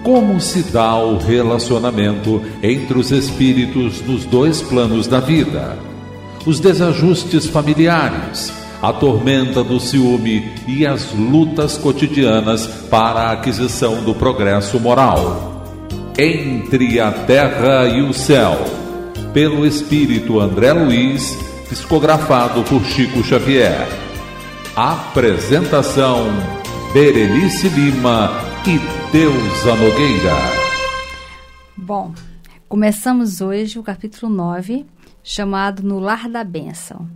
Como se dá o relacionamento entre os espíritos nos dois planos da vida? Os desajustes familiares, a tormenta do ciúme e as lutas cotidianas para a aquisição do progresso moral. Entre a Terra e o Céu, pelo espírito André Luiz, psicografado por Chico Xavier. Apresentação: Berenice Lima e Deusa Nogueira. Bom, começamos hoje o capítulo 9, chamado No Lar da Bênção.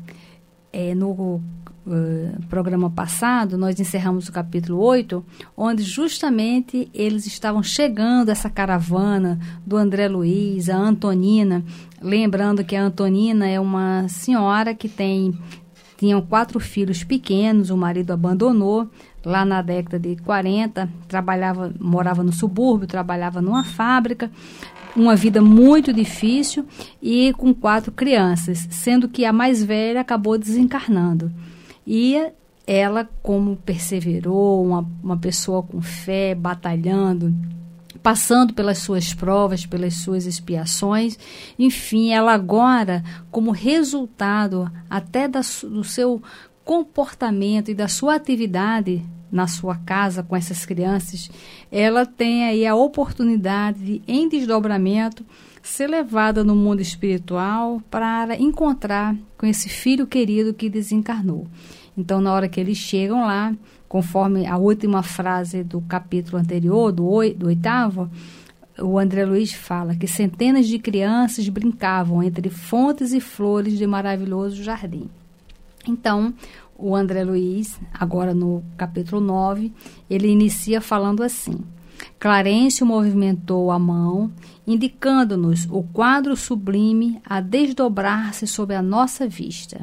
No programa passado, nós encerramos o capítulo 8, onde justamente eles estavam chegando, essa caravana do André Luiz, a Antonina. Lembrando que a Antonina é uma senhora que tinham 4 filhos pequenos, o marido abandonou lá na década de 40, morava no subúrbio, trabalhava numa fábrica, uma vida muito difícil e com 4 crianças, sendo que a mais velha acabou desencarnando. E ela, como perseverou, uma pessoa com fé, batalhando, passando pelas suas provas, pelas suas expiações, enfim, ela agora, como resultado até do seu comportamento e da sua atividade na sua casa com essas crianças, ela tem aí a oportunidade de, em desdobramento, ser levada no mundo espiritual para encontrar com esse filho querido que desencarnou. Então, na hora que eles chegam lá, conforme a última frase do capítulo anterior, do 8º, o André Luiz fala que centenas de crianças brincavam entre fontes e flores de maravilhoso jardim. Então, o André Luiz, agora no capítulo 9, ele inicia falando assim: Clarencio movimentou a mão, indicando-nos o quadro sublime a desdobrar-se sob a nossa vista.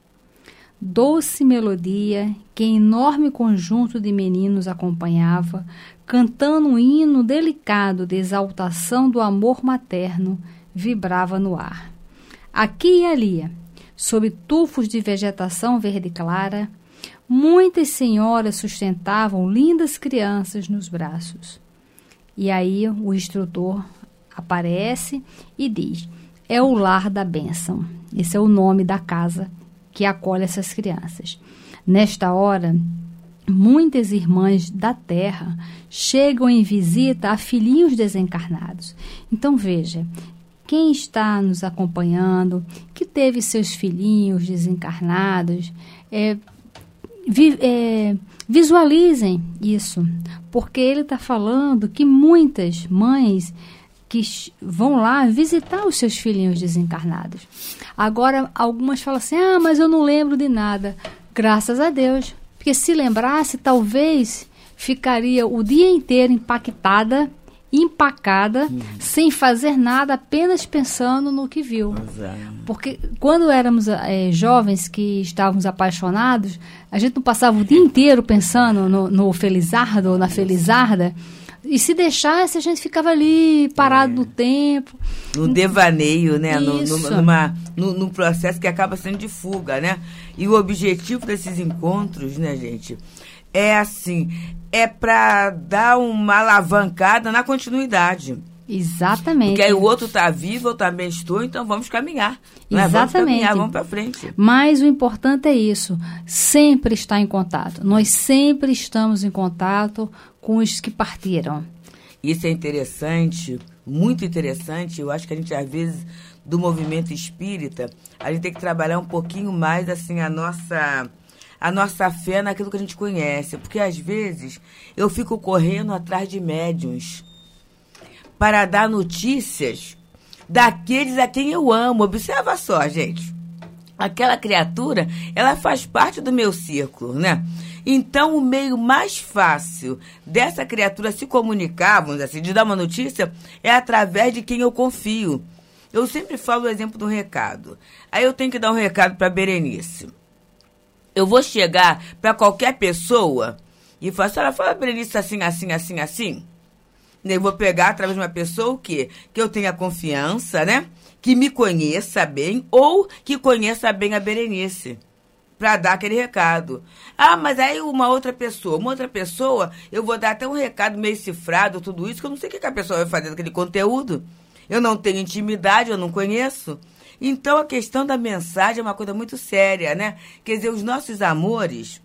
Doce melodia que enorme conjunto de meninos acompanhava, cantando um hino delicado de exaltação do amor materno, vibrava no ar. Aqui e ali, sob tufos de vegetação verde clara, muitas senhoras sustentavam lindas crianças nos braços. E aí o instrutor aparece e diz: é o Lar da Bênção. Esse é o nome da casa que acolhe essas crianças. Nesta hora, muitas irmãs da terra chegam em visita a filhinhos desencarnados. Então veja, quem está nos acompanhando, que teve seus filhinhos desencarnados, visualizem isso, porque ele está falando que muitas mães que vão lá visitar os seus filhinhos desencarnados. Agora, algumas falam assim: mas eu não lembro de nada. Graças a Deus, porque se lembrasse, talvez ficaria o dia inteiro impactada, empacada, sem fazer nada, apenas pensando no que viu. Porque quando éramos jovens que estávamos apaixonados, a gente não passava o dia inteiro pensando no Felizardo ou na Felizarda, e se deixasse, a gente ficava ali, parado no tempo. No devaneio, né? Num processo que acaba sendo de fuga, né? E o objetivo desses encontros, né, gente, é assim, é para dar uma alavancada na continuidade. Exatamente. Porque aí o outro está vivo, eu também estou, então vamos caminhar. Né? Exatamente. Vamos caminhar, vamos para frente. Mas o importante é isso, sempre estar em contato. Nós sempre estamos em contato com os que partiram. Isso é interessante, muito interessante. Eu acho que a gente, às vezes, do movimento espírita, a gente tem que trabalhar um pouquinho mais assim a nossa fé naquilo que a gente conhece. Porque, às vezes, eu fico correndo atrás de médiuns para dar notícias daqueles a quem eu amo. Observa só, gente. Aquela criatura, ela faz parte do meu círculo, né? Então, o meio mais fácil dessa criatura se comunicar, vamos dizer assim, de dar uma notícia, é através de quem eu confio. Eu sempre falo o exemplo do recado. Aí eu tenho que dar um recado para Berenice. Eu vou chegar para qualquer pessoa e falar: a senhora fala Berenice assim, assim, assim, assim. Eu vou pegar através de uma pessoa o quê? Que eu tenha confiança, né? Que me conheça bem ou que conheça bem a Berenice. para dar aquele recado. Ah, mas aí uma outra pessoa, eu vou dar até um recado meio cifrado, tudo isso, que eu não sei o que a pessoa vai fazer daquele conteúdo. Eu não tenho intimidade, eu não conheço. Então, a questão da mensagem é uma coisa muito séria, né? Quer dizer, os nossos amores,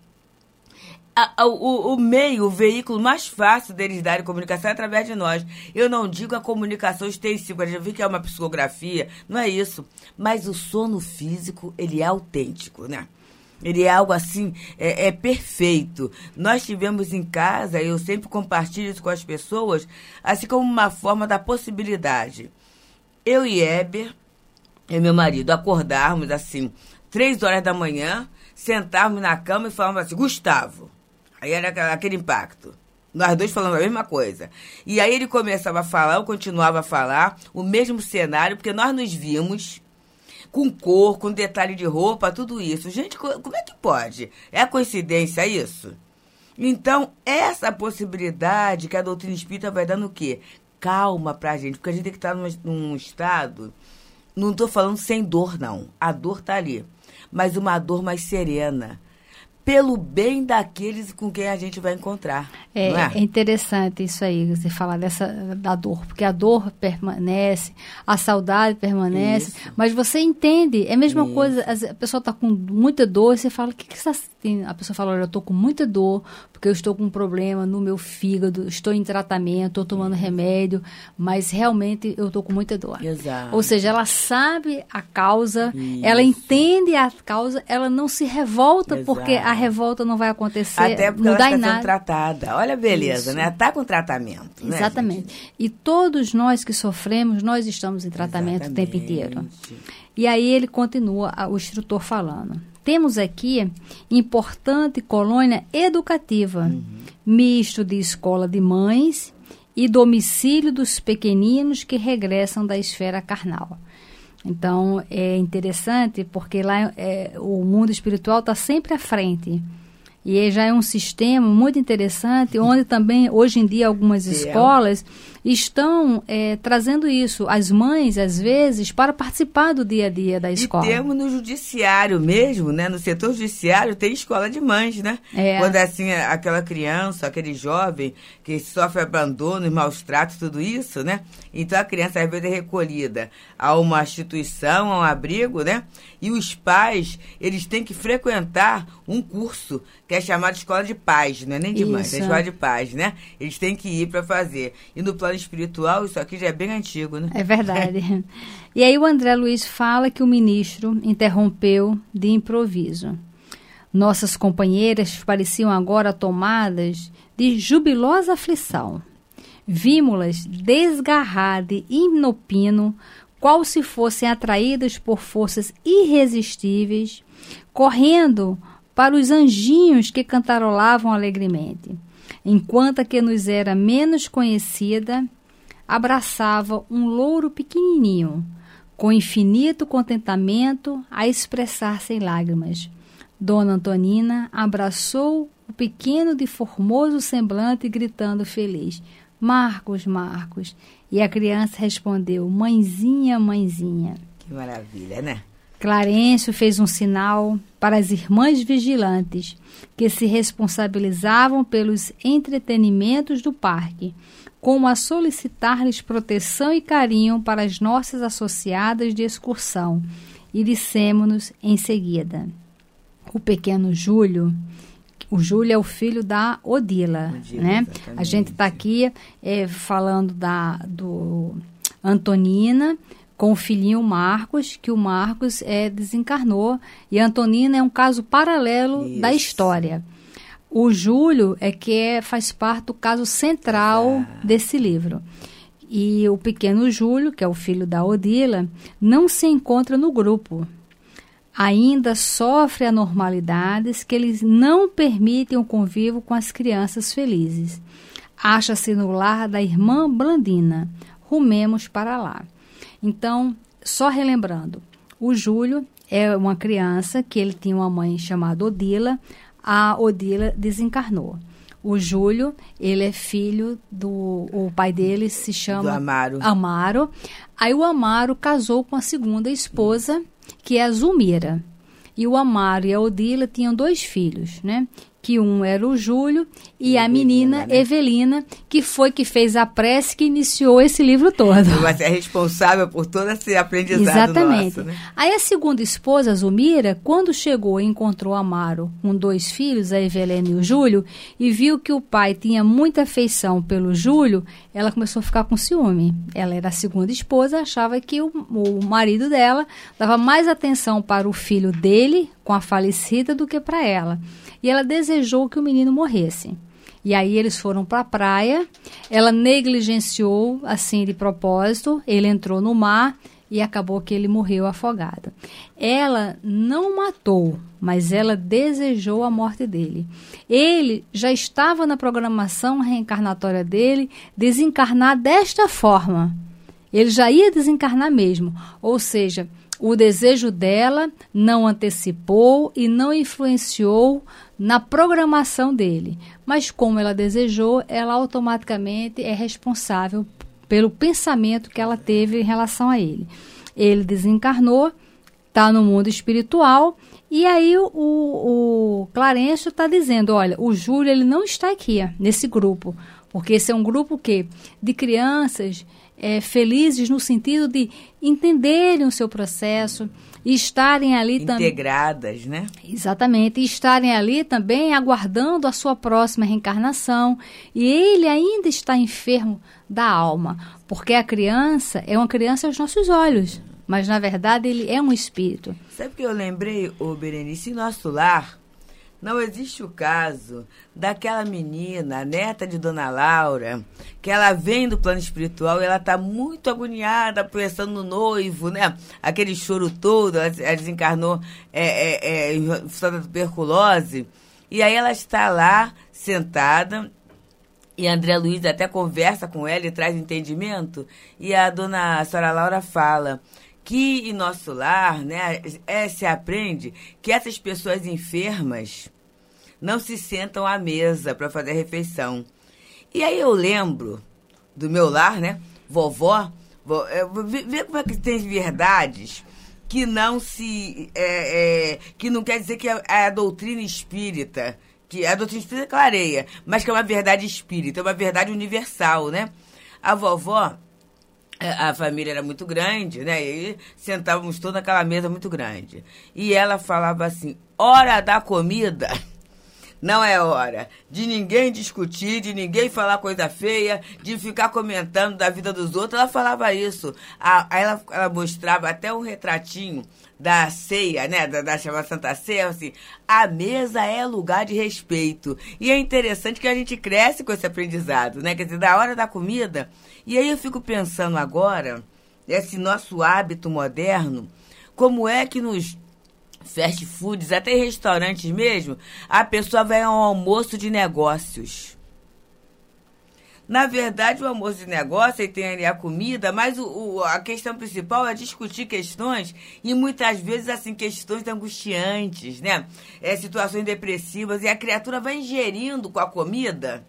o meio, o veículo mais fácil deles darem comunicação é através de nós. Eu não digo a comunicação extensiva, já vi que é uma psicografia, não é isso. Mas o sono físico, ele é autêntico, né? Ele é algo assim, é perfeito. Nós tivemos em casa, eu sempre compartilho isso com as pessoas, assim como uma forma da possibilidade. Eu e Heber, e meu marido, acordarmos assim, 3 horas da manhã, sentarmos na cama e falarmos assim, Gustavo. Aí era aquele impacto. Nós dois falando a mesma coisa. E aí ele começava a falar, eu continuava a falar, o mesmo cenário, porque nós nos vimos com cor, com detalhe de roupa, tudo isso. Gente, como é que pode? É coincidência isso? Então, essa possibilidade que a doutrina espírita vai dando o quê? Calma pra gente, porque a gente tem que estar num estado, não estou falando sem dor, não. A dor está ali, mas uma dor mais serena, pelo bem daqueles com quem a gente vai encontrar. É interessante isso aí, você falar da dor, porque a dor permanece, a saudade permanece, isso. Mas você entende, é a mesma isso. coisa, a pessoa está com muita dor, você fala, o que você está sentindo? A pessoa fala, olha, eu estou com muita dor, porque eu estou com um problema no meu fígado, estou em tratamento, estou tomando remédio, mas realmente eu estou com muita dor. Exato. Ou seja, ela sabe a causa, isso. Ela entende a causa, ela não se revolta, exato. Porque a revolta não vai acontecer, até porque não ela dá está em sendo tratada. Olha a beleza, isso. né? Está com tratamento. Exatamente. Né, gente? E todos nós que sofremos, nós estamos em tratamento exatamente. O tempo inteiro. E aí ele continua, o instrutor falando. Temos aqui importante colônia educativa, misto de escola de mães e domicílio dos pequeninos que regressam da esfera carnal. Então, é interessante porque lá o mundo espiritual está sempre à frente. E já é um sistema muito interessante, onde também, hoje em dia, algumas escolas estão trazendo isso. As mães, às vezes, para participar do dia a dia da escola. E temos no judiciário mesmo, né? No setor judiciário tem escola de mães, né? Quando é assim, aquela criança, aquele jovem que sofre abandono e maus tratos, tudo isso, né? Então a criança, às vezes, é recolhida a uma instituição, a um abrigo, né? E os pais, eles têm que frequentar um curso que é chamado Escola de Paz, não é nem de mães, é Escola de Paz, né? Eles têm que ir para fazer. E no plano espiritual, isso aqui já é bem antigo, né? É verdade. E aí o André Luiz fala que o ministro interrompeu de improviso. Nossas companheiras pareciam agora tomadas de jubilosa aflição. Vimos-las desgarrar de inopino, qual se fossem atraídas por forças irresistíveis, correndo para os anjinhos que cantarolavam alegremente. Enquanto a que nos era menos conhecida, abraçava um louro pequenininho, com infinito contentamento a expressar-se em lágrimas. Dona Antonina abraçou o pequeno de formoso semblante, gritando feliz, Marcos, Marcos. E a criança respondeu, mãezinha, mãezinha. Que maravilha, né? Clarencio fez um sinal para as irmãs vigilantes, que se responsabilizavam pelos entretenimentos do parque, como a solicitar-lhes proteção e carinho para as nossas associadas de excursão, e dissemos-nos em seguida. O pequeno Júlio, o Júlio é o filho da Odila, né? A gente está aqui falando do Antonina, com o filhinho Marcos, que o Marcos desencarnou, e a Antonina é um caso paralelo da história. O Júlio faz parte do caso central desse livro. E o pequeno Júlio, que é o filho da Odila, não se encontra no grupo. Ainda sofre anormalidades que lhes não permitem o convívio com as crianças felizes. Acha-se no lar da irmã Blandina. Rumemos para lá. Então, só relembrando, o Júlio é uma criança que ele tinha uma mãe chamada Odila, a Odila desencarnou. O Júlio, ele é filho o pai dele se chama Amaro. Aí o Amaro casou com a segunda esposa, que é a Zulmira. E o Amaro e a Odila tinham 2 filhos, né? Que um era o Júlio e a menina, né? Evelina, que foi que fez a prece que iniciou esse livro todo. Mas é responsável por todo esse aprendizado. Exatamente. Nosso, né? Aí a segunda esposa, a Zumira, quando chegou e encontrou Amaro com 2 filhos, a Evelina e o Júlio, e viu que o pai tinha muita afeição pelo Júlio, ela começou a ficar com ciúme. Ela era a segunda esposa, achava que o marido dela dava mais atenção para o filho dele, com a falecida, do que para ela. E ela desejou que o menino morresse. E aí eles foram para a praia, ela negligenciou, assim, de propósito, ele entrou no mar e acabou que ele morreu afogado. Ela não matou, mas ela desejou a morte dele. Ele já estava na programação reencarnatória dele, desencarnar desta forma. Ele já ia desencarnar mesmo, ou seja, o desejo dela não antecipou e não influenciou na programação dele. Mas como ela desejou, ela automaticamente é responsável pelo pensamento que ela teve em relação a ele. Ele desencarnou, está no mundo espiritual, e aí o Clarencio está dizendo, olha, o Júlio ele não está aqui, nesse grupo, porque esse é um grupo de crianças felizes no sentido de entenderem o seu processo e estarem ali também integradas, né? Exatamente, e estarem ali também aguardando a sua próxima reencarnação. E ele ainda está enfermo da alma, porque a criança é uma criança aos nossos olhos, mas na verdade ele é um espírito. Sabe o que eu lembrei, Berenice? Em nosso lar não existe o caso daquela menina, neta de Dona Laura, que ela vem do plano espiritual e ela está muito agoniada, pensando no noivo, né? Aquele choro todo, ela desencarnou em função da tuberculose. E aí ela está lá, sentada, e a André Luiz até conversa com ela e traz entendimento. E a senhora Laura fala que em nosso lar, né, se aprende que essas pessoas enfermas não se sentam à mesa para fazer a refeição. E aí eu lembro do meu lar, né, vovó, vê como é que tem verdades que não se... que não quer dizer que é a doutrina espírita, que a doutrina espírita clareia, mas que é uma verdade espírita, é uma verdade universal, né? A vovó... A família era muito grande, né? E sentávamos todos naquela mesa muito grande. E ela falava assim, hora da comida não é hora de ninguém discutir, de ninguém falar coisa feia, de ficar comentando da vida dos outros. Ela falava isso. Aí ela mostrava até um retratinho da ceia, né? Da chamada Santa Ceia, assim, a mesa é lugar de respeito. E é interessante que a gente cresce com esse aprendizado, né? Quer dizer, da hora da comida. E aí eu fico pensando agora, esse nosso hábito moderno, como é que nos fast foods, até em restaurantes mesmo, a pessoa vai a um almoço de negócios. Na verdade, o almoço de negócio, aí tem ali a comida, mas a questão principal é discutir questões, e muitas vezes, assim, questões angustiantes, né? Situações depressivas, e a criatura vai ingerindo com a comida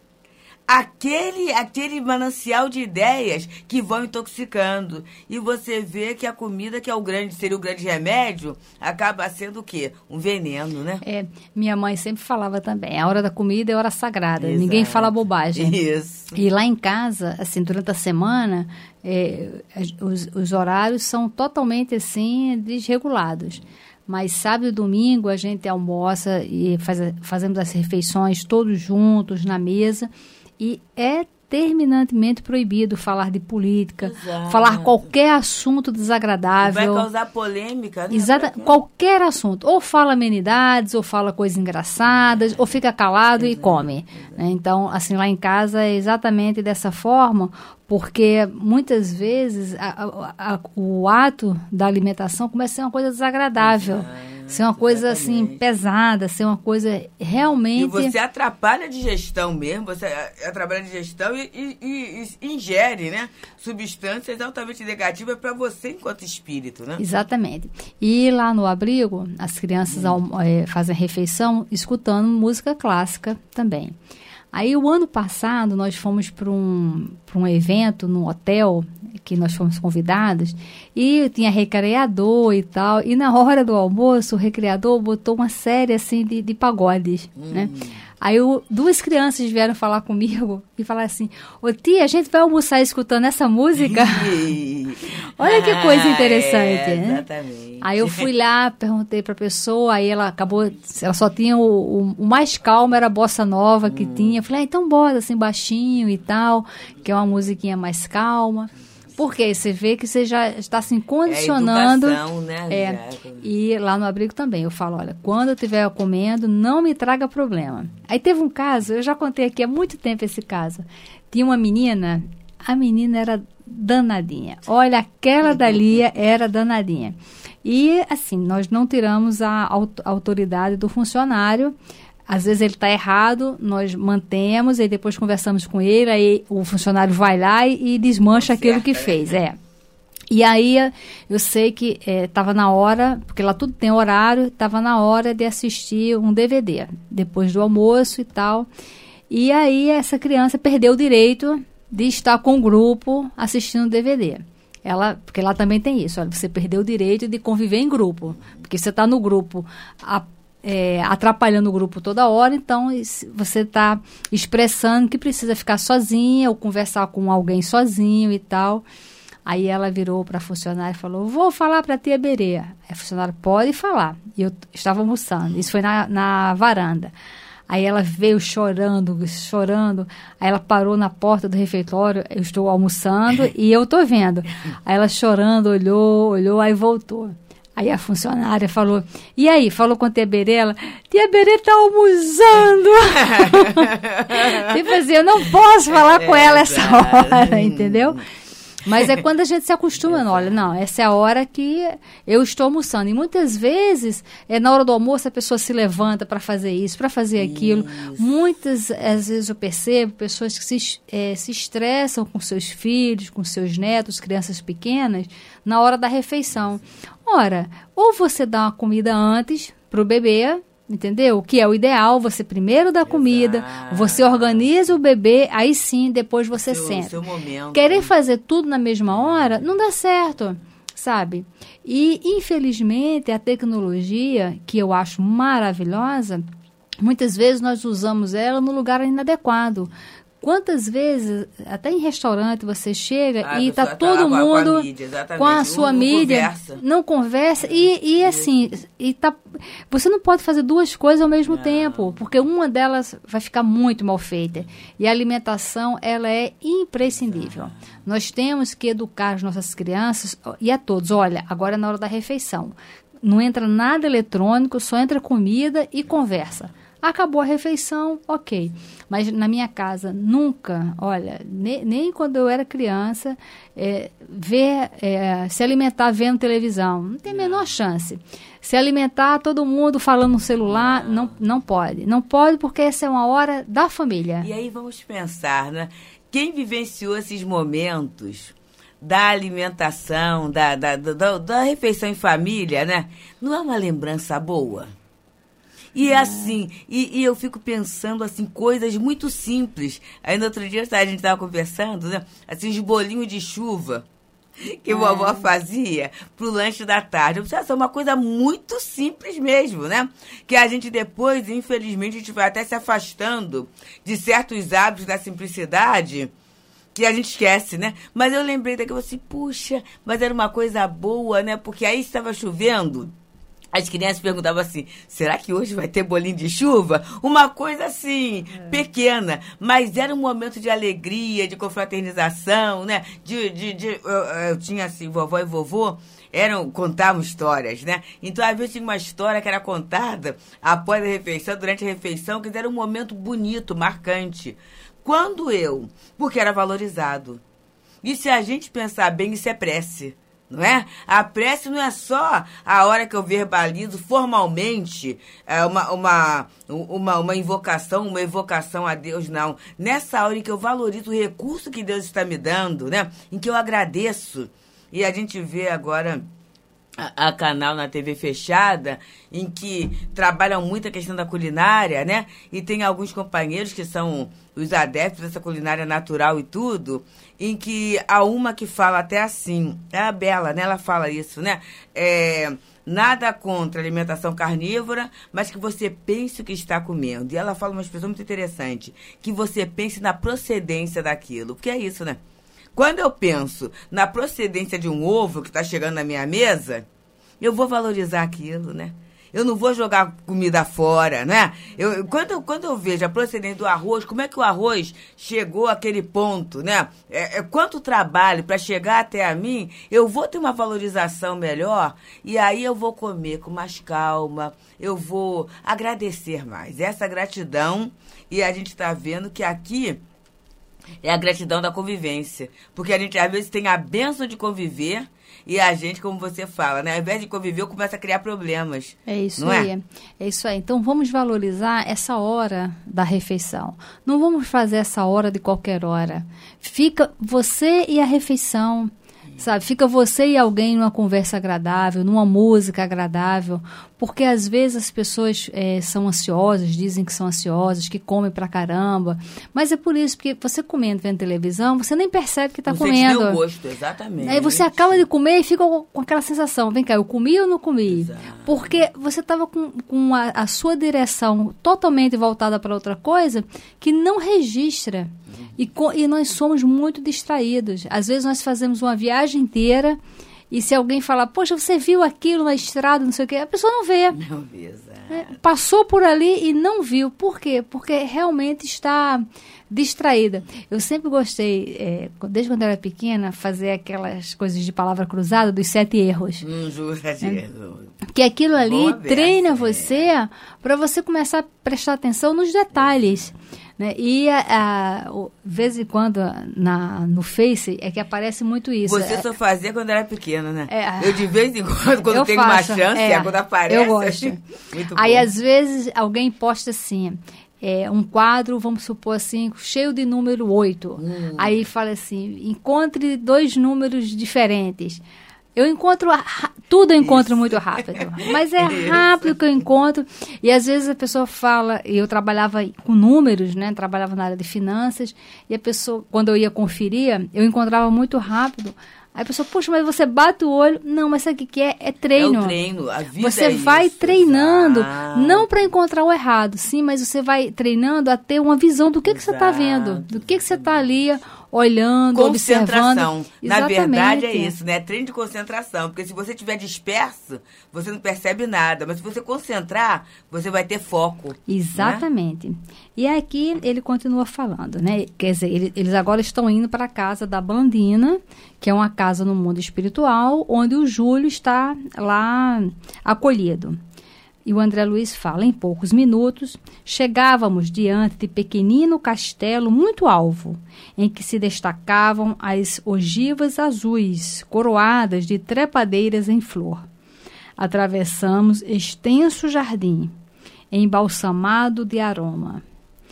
aquele manancial de ideias que vão intoxicando. E você vê que a comida, que seria o grande remédio, acaba sendo o quê? Um veneno, né? Minha mãe sempre falava também, a hora da comida é hora sagrada. Exato. Ninguém fala bobagem. Isso. E lá em casa, assim, durante a semana, os horários são totalmente, assim, desregulados. Mas sábado e domingo a gente almoça e fazemos as refeições todos juntos na mesa. E é terminantemente proibido falar de política, exato, falar qualquer assunto desagradável. Vai causar polêmica, né? Exato, qualquer assunto. Ou fala amenidades, ou fala coisas engraçadas, ou fica calado e come. Então, assim, lá em casa é exatamente dessa forma, porque muitas vezes o ato da alimentação começa a ser uma coisa desagradável. Ser uma coisa, assim, pesada, ser uma coisa realmente... E você atrapalha a digestão mesmo, você atrapalha a digestão e ingere, né, substâncias altamente negativas para você enquanto espírito, né? Exatamente. E lá no abrigo, as crianças fazem refeição escutando música clássica também. Aí, o ano passado, nós fomos para um evento no hotel, que nós fomos convidados, e tinha recreador e tal, e na hora do almoço, o recreador botou uma série, assim, de pagodes, né? Aí duas crianças vieram falar comigo e falaram assim, ô tia, a gente vai almoçar escutando essa música? Olha que coisa interessante, né? Exatamente. Aí eu fui lá, perguntei pra pessoa, aí ela só tinha o mais calmo, era a bossa nova que tinha. Eu falei, então bora, assim, baixinho e tal, que é uma musiquinha mais calma. Porque você vê que você já está se condicionando. É educação, né? E lá no abrigo também, eu falo, olha, quando eu estiver comendo, não me traga problema. Aí teve um caso, eu já contei aqui há muito tempo esse caso. Tinha uma menina, a menina era danadinha. Olha, aquela dali era danadinha. E, assim, nós não tiramos a autoridade do funcionário. Às vezes ele está errado, nós mantemos, e depois conversamos com ele, aí o funcionário vai lá e desmancha aquilo que fez. E aí eu sei que estava na hora, porque lá tudo tem horário, estava na hora de assistir um DVD, depois do almoço e tal. E aí essa criança perdeu o direito de estar com o grupo assistindo o DVD. Porque lá também tem isso, olha, você perdeu o direito de conviver em grupo, porque você está no grupo atrapalhando o grupo toda hora, então você está expressando que precisa ficar sozinha ou conversar com alguém sozinho e tal. Aí ela virou para a funcionária e falou, vou falar para a tia Berê. Aí a funcionária, pode falar. E eu estava almoçando, isso foi na varanda. Aí ela veio chorando, aí ela parou na porta do refeitório, eu estou almoçando e eu estou vendo. Aí ela chorando, olhou, aí voltou. Aí a funcionária falou, e aí? Falou com a tia Berê, ela, tia Berê está almoçando. Tipo assim, eu não posso falar com ela essa hora, entendeu? Mas é quando a gente se acostuma, olha, não, essa é a hora que eu estou almoçando. E muitas vezes, na hora do almoço, a pessoa se levanta para fazer isso, para fazer aquilo. Muitas, às vezes eu percebo, pessoas que se estressam com seus filhos, com seus netos, crianças pequenas, na hora da refeição. Ora, ou você dá uma comida antes para o bebê, entendeu? O que é o ideal, você primeiro dá comida, você organiza o bebê, aí sim, depois você senta. Seu momento. Querer fazer tudo na mesma hora, não dá certo, sabe? E, infelizmente, a tecnologia, que eu acho maravilhosa, muitas vezes nós usamos ela no lugar inadequado. Quantas vezes, até em restaurante, você chega e está todo mundo com a sua mídia, não conversa, e assim, você não pode fazer duas coisas ao mesmo tempo, porque uma delas vai ficar muito mal feita. E a alimentação, ela é imprescindível. Nós temos que educar as nossas crianças e a todos. Olha, agora é na hora da refeição. Não entra nada eletrônico, só entra comida e conversa. Acabou a refeição, ok. Mas na minha casa, nunca, olha, nem quando eu era criança, se alimentar vendo televisão, não tem a menor chance. Se alimentar todo mundo falando no celular, não pode. Não pode porque essa é uma hora da família. E aí vamos pensar, né? Quem vivenciou esses momentos da alimentação, da refeição em família, né? Não é uma lembrança boa? E assim, e eu fico pensando, assim, coisas muito simples. Aí no outro dia a gente estava conversando, né? Assim, os bolinhos de chuva que a vovó fazia pro lanche da tarde. Eu pensei, é uma coisa muito simples mesmo, né? Que a gente depois, infelizmente, a gente vai até se afastando de certos hábitos da simplicidade que a gente esquece, né? Mas eu lembrei daquilo assim, puxa, mas era uma coisa boa, né? Porque aí estava chovendo. As crianças perguntavam assim, será que hoje vai ter bolinho de chuva? Uma coisa assim, pequena, mas era um momento de alegria, de confraternização, né? Eu tinha assim, vovó e vovô, contavam histórias, né? Então, às vezes tinha uma história que era contada após a refeição, durante a refeição, que era um momento bonito, marcante. Porque era valorizado. E se a gente pensar bem, isso é prece. Não é? A prece não é só a hora que eu verbalizo formalmente uma invocação, uma evocação a Deus, não. Nessa hora em que eu valorizo o recurso que Deus está me dando, né? Em que eu agradeço. E a gente vê agora a canal na TV fechada, em que trabalham muito a questão da culinária, né? E tem alguns companheiros que são os adeptos dessa culinária natural e tudo, em que há uma que fala até assim, é a Bela, né? Ela fala isso, né? Nada contra a alimentação carnívora, mas que você pense o que está comendo. E ela fala uma expressão muito interessante, que você pense na procedência daquilo, porque é isso, né? Quando eu penso na procedência de um ovo que está chegando na minha mesa, eu vou valorizar aquilo, né? Eu não vou jogar comida fora, né? Quando eu vejo a procedência do arroz, como é que o arroz chegou àquele ponto, né? Quanto trabalho para chegar até a mim, eu vou ter uma valorização melhor e aí eu vou comer com mais calma, eu vou agradecer mais. Essa gratidão, e a gente está vendo que aqui é a gratidão da convivência. Porque a gente, às vezes, tem a bênção de conviver e a gente, como você fala, né? Ao invés de conviver, eu começo a criar problemas. É isso não aí. É isso aí. Então, vamos valorizar essa hora da refeição. Não vamos fazer essa hora de qualquer hora. Fica você e a refeição. Sabe, fica você e alguém numa conversa agradável, numa música agradável, porque às vezes as pessoas são ansiosas, dizem que são ansiosas, que comem pra caramba, mas é por isso, porque você comendo, vendo televisão, você nem percebe que está comendo. Você tem o gosto, exatamente. Aí você acaba de comer e fica com aquela sensação, vem cá, eu comi ou não comi? Exato. Porque você estava com a sua direção totalmente voltada para outra coisa que não registra. E nós somos muito distraídos. Às vezes nós fazemos uma viagem inteira e se alguém falar, poxa, você viu aquilo na estrada, não sei o quê, a pessoa não vê. Não vê, exato. Passou por ali e não viu. Por quê? Porque realmente está distraída. Eu sempre gostei, desde quando eu era pequena, fazer aquelas coisas de palavra cruzada dos 7 erros. Que aquilo ali treina você para você começar a prestar atenção nos detalhes. Né? E, de vez em quando, no Face, é que aparece muito isso. Você só fazia quando era pequena, né? Eu, de vez em quando tenho uma chance, quando aparece. Eu gosto. Muito aí, bom. Às vezes, alguém posta assim, um quadro, vamos supor assim, cheio de número 8. Aí fala assim, encontre 2 números diferentes. Eu encontro tudo, eu encontro muito rápido, mas é rápido que eu encontro. E às vezes a pessoa fala, e eu trabalhava com números, né? Trabalhava na área de finanças, e a pessoa, quando eu ia conferir, eu encontrava muito rápido. Aí a pessoa, poxa, mas você bate o olho. Não, mas sabe o que é? É treino. É o treino, a vida você vai isso, treinando, exato. Não para encontrar o errado, sim, mas você vai treinando a ter uma visão do que você está vendo, do que você está ali olhando, concentração. Observando. Na verdade é isso, né? Treino de concentração, porque se você estiver disperso, você não percebe nada, mas se você concentrar, você vai ter foco. Exatamente. Né? E aqui ele continua falando, né? Quer dizer, eles agora estão indo para a casa da Blandina, que é uma casa no mundo espiritual, onde o Júlio está lá acolhido. E o André Luiz fala, em poucos minutos, chegávamos diante de pequenino castelo muito alvo, em que se destacavam as ogivas azuis, coroadas de trepadeiras em flor. Atravessamos extenso jardim, embalsamado de aroma.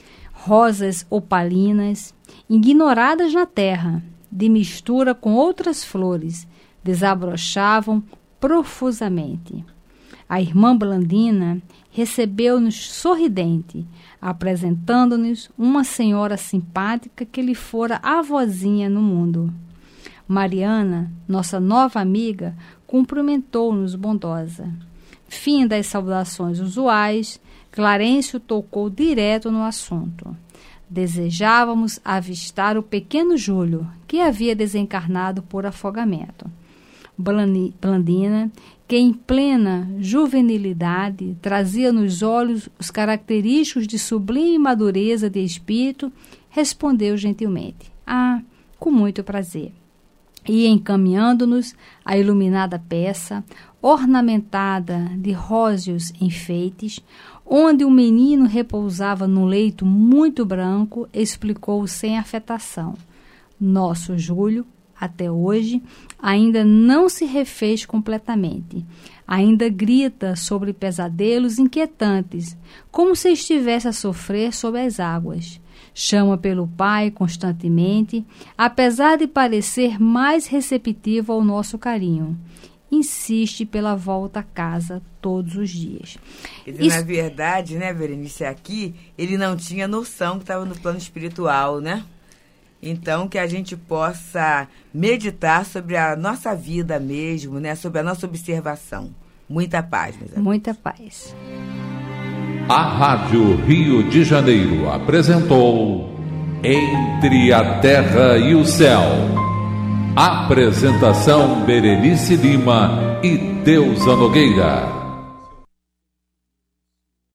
Rosas opalinas, ignoradas na terra, de mistura com outras flores, desabrochavam profusamente. A irmã Blandina recebeu-nos sorridente, apresentando-nos uma senhora simpática que lhe fora avózinha no mundo. Mariana, nossa nova amiga, cumprimentou-nos bondosa. Fim das saudações usuais, Clarencio tocou direto no assunto. Desejávamos avistar o pequeno Júlio, que havia desencarnado por afogamento. Blandina, que em plena juvenilidade trazia nos olhos os característicos de sublime madureza de espírito, respondeu gentilmente, com muito prazer. E encaminhando-nos a iluminada peça, ornamentada de róseos enfeites, onde o menino repousava num leito muito branco, explicou sem afetação. Nosso Júlio, até hoje, ainda não se refez completamente. Ainda grita sobre pesadelos inquietantes, como se estivesse a sofrer sob as águas. Chama pelo pai constantemente, apesar de parecer mais receptivo ao nosso carinho. insiste pela volta a casa todos os dias. Na verdade, né, Berenice, aqui ele não tinha noção que estava no plano espiritual, né? Então, que a gente possa meditar sobre a nossa vida mesmo, né? Sobre a nossa observação. Muita paz, meus amigos. Muita paz. A Rádio Rio de Janeiro apresentou Entre a Terra e o Céu. Apresentação Berenice Lima e Deusa Nogueira.